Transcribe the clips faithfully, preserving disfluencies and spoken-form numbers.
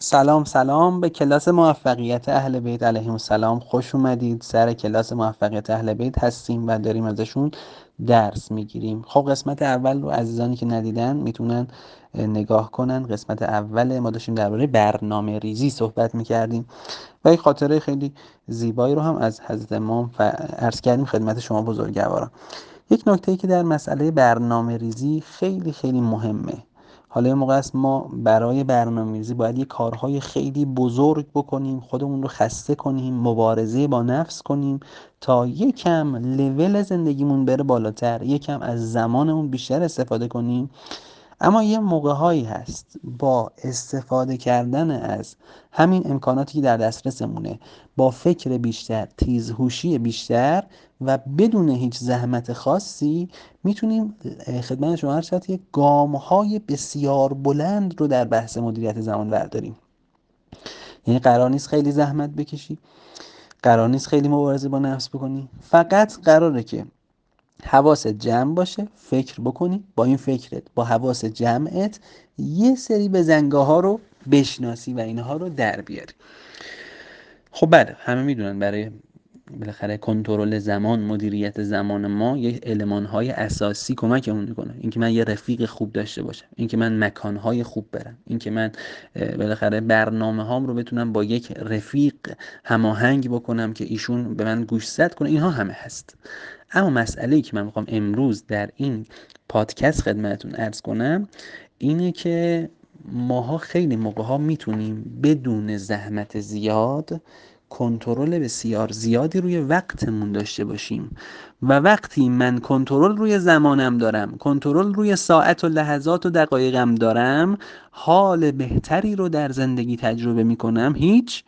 سلام سلام به کلاس موفقیت اهل بیت علیهم السلام خوش اومدید. سر کلاس موفقیت اهل بیت هستیم و داریم ازشون درس میگیریم. خب قسمت اول رو عزیزانی که ندیدن میتونن نگاه کنن. قسمت اول ما داشتیم درباره برنامه ریزی صحبت میکردیم و یک خاطره خیلی زیبایی رو هم از حضرت امام ف- عرض کردیم خدمت شما بزرگواران. یک نکته‌ای که در مسئله برنامه ریزی خیلی خیلی مهمه. حالا یه موقع است ما برای برنامه‌ریزی باید یه کارهای خیلی بزرگ بکنیم، خودمون رو خسته کنیم، مبارزه با نفس کنیم تا یکم لول زندگیمون بره بالاتر، یکم از زمانمون بیشتر استفاده کنیم. اما یه موقع‌هایی هست با استفاده کردن از همین امکاناتی که در دسترسمونه، با فکر بیشتر، تیزهوشی بیشتر و بدون هیچ زحمت خاصی میتونیم خدمت شما هر یک گام‌های بسیار بلند رو در بحث مدیریت زمان برداریم. یعنی قرار نیست خیلی زحمت بکشی، قرار نیست خیلی مبارزه با نفس بکنی، فقط قراره که حواست جمع باشه، فکر بکنی، با این فکرت با حواس جمعت یه سری بزنگاه ها رو بشناسی و اینها رو در بیاری. خب بله، همه میدونن برای بالاخره کنترل زمان، مدیریت زمان ما یه المان‌های اساسی کمکمون میکنه. اینکه من یه رفیق خوب داشته باشم، اینکه من مکان‌های خوب برم، اینکه من بالاخره برنامه هام رو بتونم با یک رفیق هماهنگ بکنم که ایشون به من گوشزد کنه، اینها همه هست. اما مسئله‌ای که من میخوام امروز در این پادکست خدمتتون عرض کنم اینه که ماها خیلی موقع‌ها میتونیم بدون زحمت زیاد کنترل بسیار زیادی روی وقتمون داشته باشیم و وقتی من کنترل روی زمانم دارم، کنترل روی ساعت و لحظات و دقایقم دارم، حال بهتری رو در زندگی تجربه میکنم. هیچ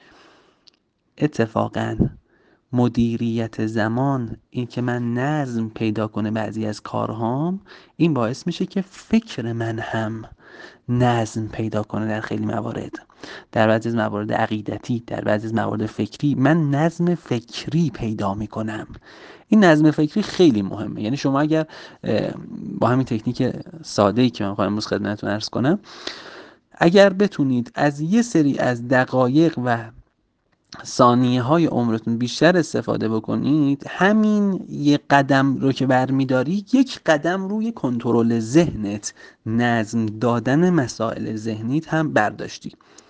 اتفاقاً مدیریت زمان، این که من نظم پیدا کنه بعضی از کارهام، این باعث میشه که فکر من هم نظم پیدا کنه. در خیلی موارد، در بعضی از موارد عقیدتی، در بعضی از موارد فکری، من نظم فکری پیدا میکنم. این نظم فکری خیلی مهمه. یعنی شما اگر با همین تکنیک ساده‌ای که من می‌خوام امروز خدمتتون عرض کنم، اگر بتونید از یه سری از دقایق و ثانیه های عمرتون بیشتر استفاده بکنید، همین یک قدم رو که برمیداری یک قدم روی کنترل ذهنت، نظم دادن مسائل ذهنیت هم برداشتی.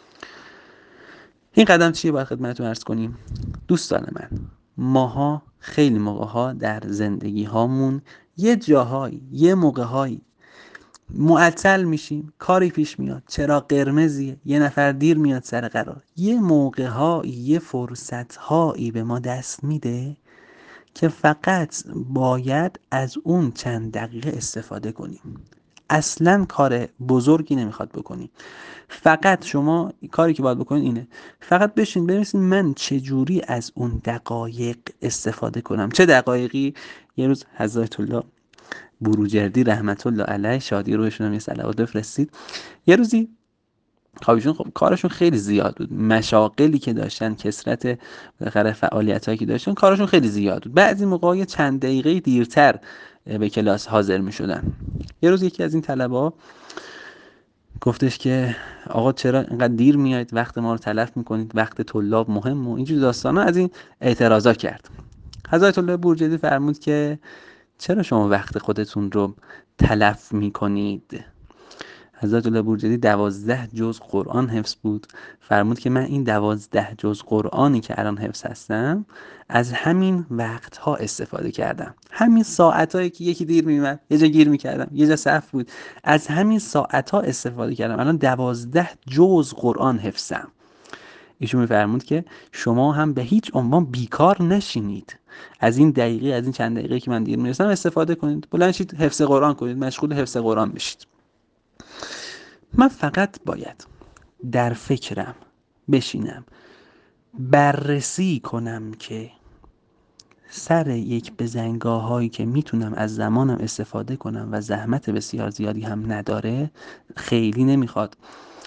این قدم چیه؟ باید خدمتتون عرض کنیم دوستان من. ماها خیلی موقع ها در زندگی هامون یه جاهایی، یه موقع هایی معطل میشیم، کاری پیش میاد، چرا قرمزیه، یه نفر دیر میاد سر قرار، یه موقع هایی، یه فرصت هایی به ما دست میده که فقط باید از اون چند دقیقه استفاده کنیم. اصلا کار بزرگی نمیخواد بکنی، فقط شما کاری که باید بکنید اینه: فقط بشین بنویسین من چجوری از اون دقایق استفاده کنم. چه دقایقی؟ یه روز حضرت الله بروجردی رحمت الله علیه، شادی روحشون هم یه صلوات بفرستید، یه روزی خوابشون خب کارشون خیلی زیاد بود، مشاغلی که داشتن، کثرت بالاخره فعالیتایی که داشتن، کارشون خیلی زیاد بود. بعضی موقع یه چند دقیقه دیرتر به کلاس حاضر میشدن. یه روز یکی از این طلبه‌ها گفتش که آقا چرا اینقدر دیر میایید، وقت ما رو تلف میکنید، وقت طلاب مهم و اینجور داستانا، از این اعتراضا کرد. حضرت الله بورجردی فرمود که چرا شما وقت خودتون رو تلف میکنید؟ حضرت الله بورجردی دوازده جز قرآن حفظ بود. فرمود که من این دوازده جز قرآنی که الان حفظ هستم از همین وقتها استفاده کردم. همین ساعتهایی که یکی دیر میومد، یه جا گیر میکردم، یه جا صف بود، از همین ساعتها استفاده کردم. الان دوازده جز قرآن حفظم. ایشون میفرمود که شما هم به هیچ عنوان بیکار نشینید، از این دقیقه، از این چند دقیقه که من دیر میرسم استفاده کنید، بلند شید حفظ قرآن کنید، مشغول حفظ قرآن بشید. من فقط باید در فکرم بشینم، بررسی کنم که سر یک بزنگاه هایی که میتونم از زمانم استفاده کنم و زحمت بسیار زیادی هم نداره، خیلی نمیخواد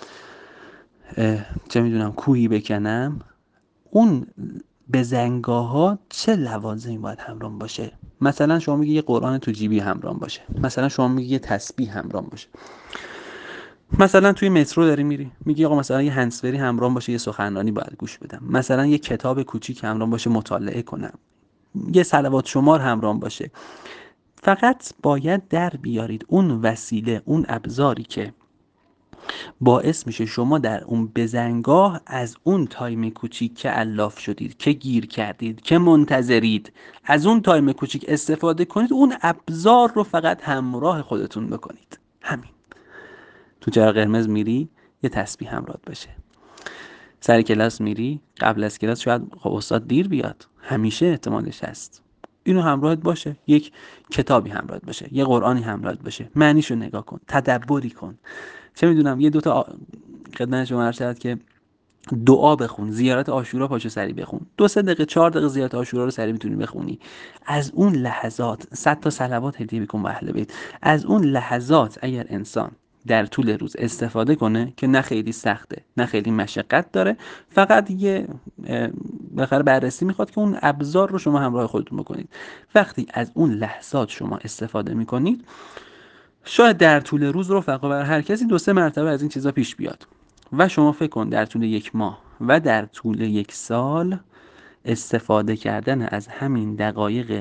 چه میدونم کوهی بکنم، اون بزنگاه ها چه لوازمی باید همراه باشه. مثلا شما میگی یه قرآن تو جیبی همراه باشه، مثلا شما میگی یه تسبیح همراه باشه. مثلا توی مترو داری میری، میگی آقا مثلا یه هندزفری همراهم باشه، یه سخنرانی باید گوش بدم، مثلا یه کتاب کوچیک همراهم باشه مطالعه کنم، یه صلوات شمار همراهم باشه. فقط باید در بیارید اون وسیله، اون ابزاری که باعث میشه شما در اون بزنگاه از اون تایم کوچیک که الاف شدید، که گیر کردید، که منتظرید، از اون تایم کوچیک استفاده کنید. اون ابزار رو فقط همراه خودتون بکنید. همین. تو چراغ قرمز میری، یه تسبیح همراهت باشه. سر کلاس میری، قبل از کلاس شاید خب استاد دیر بیاد، همیشه احتمالش هست، اینو همراهت باشه. یک کتابی همراهت باشه، یه قرآنی همراهت باشه، معنیشو نگاه کن، تدبری کن. چه میدونم یه دوتا آ... خدمت شما عرض شد که دعا بخون، زیارت عاشورا پاشو سری بخون، دو سه دقیقه چهار دقیقه زیارت عاشورا رو سری میتونی بخونی. از اون لحظات صد تا صلوات هدیه بکن به اهل بیت. از اون لحظات اگر انسان در طول روز استفاده کنه که نه خیلی سخته نه خیلی مشقت داره، فقط یه بالاخره بررسی میخواد که اون ابزار رو شما همراه خودتون بکنید. وقتی از اون لحظات شما استفاده میکنید، شاید در طول روز رفقا بر هر کسی دو سه مرتبه از این چیزا پیش بیاد و شما فکر کن در طول یک ماه و در طول یک سال استفاده کردن از همین دقایق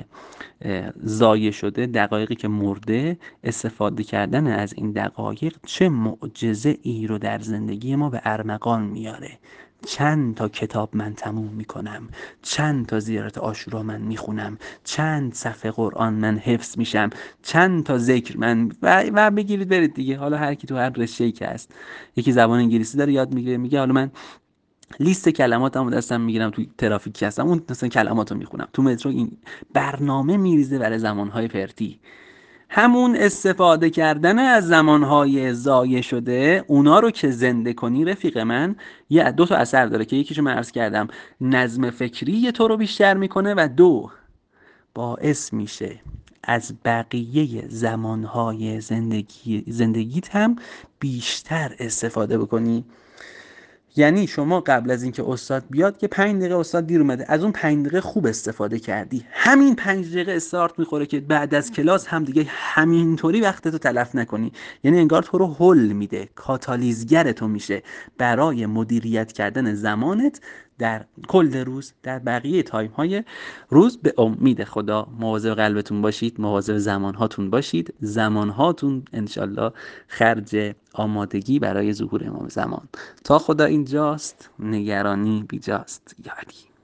ضایع شده، دقایقی که مرده، استفاده کردن از این دقایق چه معجزه ای رو در زندگی ما به ارمغان میاره. چند تا کتاب من تموم میکنم، چند تا زیارت عاشورا من میخونم، چند صفحه قرآن من حفظ میشم، چند تا ذکر من و, و بگیرید برید دیگه. حالا هر کی تو هر رشته‌ای که هست، یکی زبان انگلیسی داره یاد میگیره، میگه حالا من لیست کلماتمو دستم میگیرم، توی ترافیک هستم اون مثلا کلماتو میخونم، تو مترو این برنامه میریزه برای زمانهای پرتی. همون استفاده کردن از زمانهای ضایع شده، اونا رو که زنده کنی رفیق من، یه دو تا اثر داره که یکیشو من عرض کردم، نظم فکری تو رو بیشتر میکنه و دو، باعث میشه از بقیه زمانهای زندگی زندگیت هم بیشتر استفاده بکنی. یعنی شما قبل از اینکه استاد بیاد که پنج دقیقه استاد دیر اومده، از اون پنج دقیقه خوب استفاده کردی، همین پنج دقیقه استارت میخوره که بعد از کلاس هم دیگه همینطوری وقتتو تلف نکنی. یعنی انگار تو رو هل میده، کاتالیزگر تو میشه برای مدیریت کردن زمانت در کل روز، در بقیه تایم های روز. به امید خدا مواظب قلبتون باشید، مواظب زمان هاتون باشید، زمان هاتون انشالله خرج آمادگی برای ظهور امام زمان. تا خدا اینجاست، نگرانی بیجاست. یاری